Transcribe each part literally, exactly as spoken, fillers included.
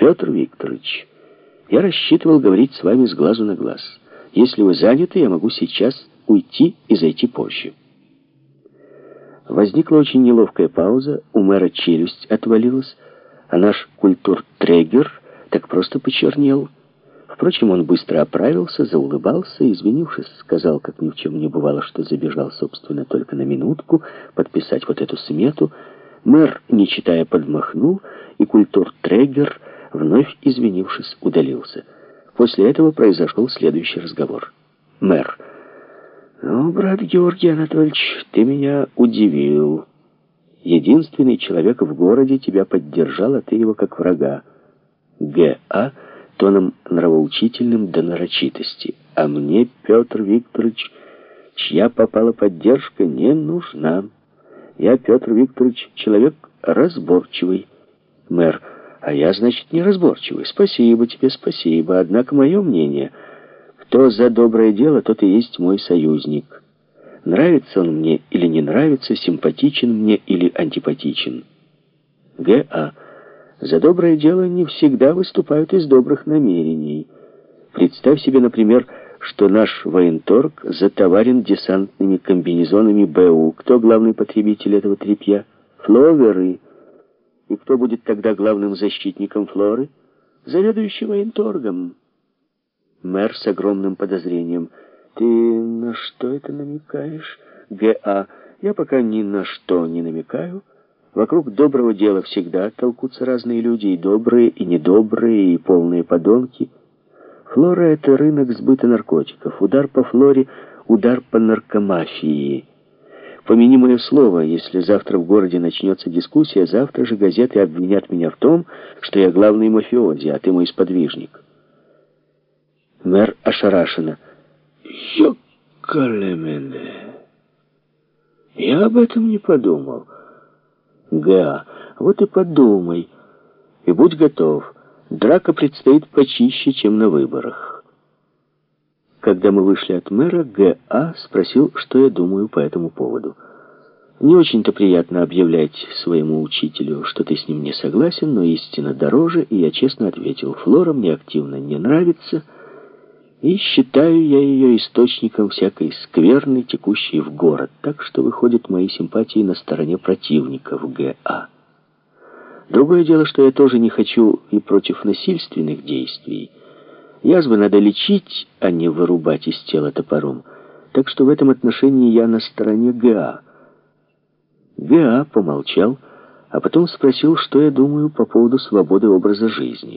Петр Викторович, я рассчитывал говорить с вами с глазу на глаз. Если вы заняты, я могу сейчас уйти и зайти позже». Возникла очень неловкая пауза, у мэра челюсть отвалилась, а наш культуртрегер так просто почернел. Впрочем, он быстро оправился, заулыбался, извинившись, сказал, как ни в чем не бывало, что забежал, собственно, только на минутку подписать вот эту смету. Мэр, не читая, подмахнул, и культуртрегер, вновь извинившись, удалился. После этого произошел следующий разговор. Мэр: «Ну, брат Георгий Анатольевич, ты меня удивил. Единственный человек в городе тебя поддержал, а ты его как врага». Г.А. тоном нравоучительным до нарочитости: «А мне, Петр Викторович, чья попала поддержка, не нужна. Я, Петр Викторович, человек разборчивый». Мэр: «А я, значит, неразборчивый. Спасибо тебе, спасибо. Однако мое мнение: кто за доброе дело, тот и есть мой союзник. Нравится он мне или не нравится, симпатичен мне или антипатичен». Г.А. «За доброе дело не всегда выступают из добрых намерений. Представь себе, например, что наш военторг затоварен десантными комбинезонами БУ. Кто главный потребитель этого тряпья? Фловеры. И кто будет тогда главным защитником флоры? Заведующий военторгом». Мэр с огромным подозрением: «Ты на что это намекаешь?» Г.А. «Я пока ни на что не намекаю. Вокруг доброго дела всегда толкутся разные люди, и добрые, и недобрые, и полные подонки. Флора — это рынок сбыта наркотиков. Удар по флоре — удар по наркомафии. Помяни мое слово, если завтра в городе начнется дискуссия, завтра же газеты обвинят меня в том, что я главный мафиози, а ты мой сподвижник». Мэр ошарашенно: «Ёкалемене! Я об этом не подумал». Г.А. «Вот и подумай. И будь готов. Драка предстоит почище, чем на выборах». Когда мы вышли от мэра, Г.А. спросил, что я думаю по этому поводу. Не очень-то приятно объявлять своему учителю, что ты с ним не согласен, но истина дороже, и я честно ответил: Флора мне активно не нравится, и считаю я ее источником всякой скверны, текущей в город. Так что, выходят, мои симпатии на стороне противников Г.А. Другое дело, что я тоже не хочу и против насильственных действий. Язвы надо лечить, а не вырубать из тела топором. Так что в этом отношении я на стороне Г.А. Г.А. помолчал, а потом спросил, что я думаю по поводу свободы образа жизни.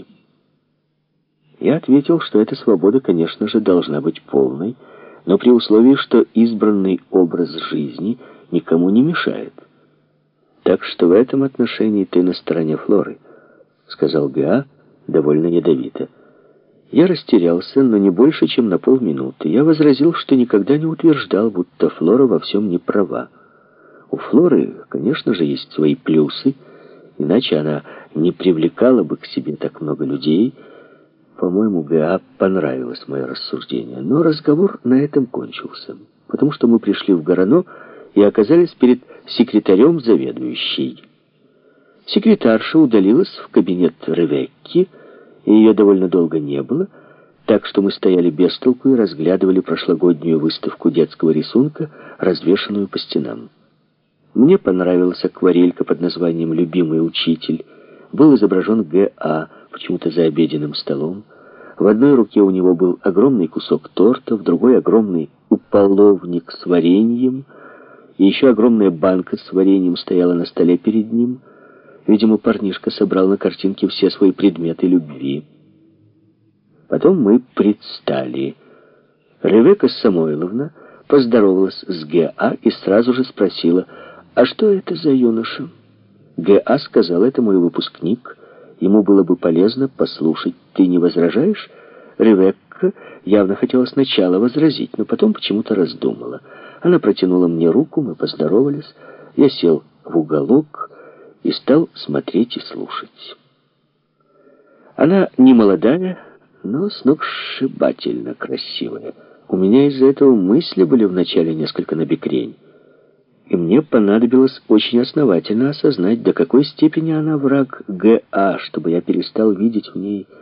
Я ответил, что эта свобода, конечно же, должна быть полной, но при условии, что избранный образ жизни никому не мешает. «Так что в этом отношении ты на стороне Флоры», — сказал Г.А. довольно ядовито. Я растерялся, но не больше, чем на полминуты. Я возразил, что никогда не утверждал, будто Флора во всем не права. У Флоры, конечно же, есть свои плюсы, иначе она не привлекала бы к себе так много людей. По-моему, Г.А. понравилось мое рассуждение, но разговор на этом кончился, потому что мы пришли в Горано и оказались перед секретарем заведующей. Секретарша удалилась в кабинет Ревекки, и ее довольно долго не было, так что мы стояли без толку и разглядывали прошлогоднюю выставку детского рисунка, развешанную по стенам. Мне понравилась акварелька под названием «Любимый учитель». Был изображен Г.А., почему-то за обеденным столом. В одной руке у него был огромный кусок торта, в другой огромный уполовник с вареньем, и еще огромная банка с вареньем стояла на столе перед ним. Видимо, парнишка собрал на картинке все свои предметы любви. Потом мы предстали. Ревекка Самойловна поздоровалась с Г.А. и сразу же спросила: «А что это за юноша?» Г.А. сказал: «Это мой выпускник. Ему было бы полезно послушать. Ты не возражаешь?» Ревекка явно хотела сначала возразить, но потом почему-то раздумала. Она протянула мне руку, мы поздоровались. Я сел в уголок и стал смотреть и слушать. Она не молодая, но сногсшибательно красивая. У меня из-за этого мысли были вначале несколько набекрень. И мне понадобилось очень основательно осознать, до какой степени она враг Г А, чтобы я перестал видеть в ней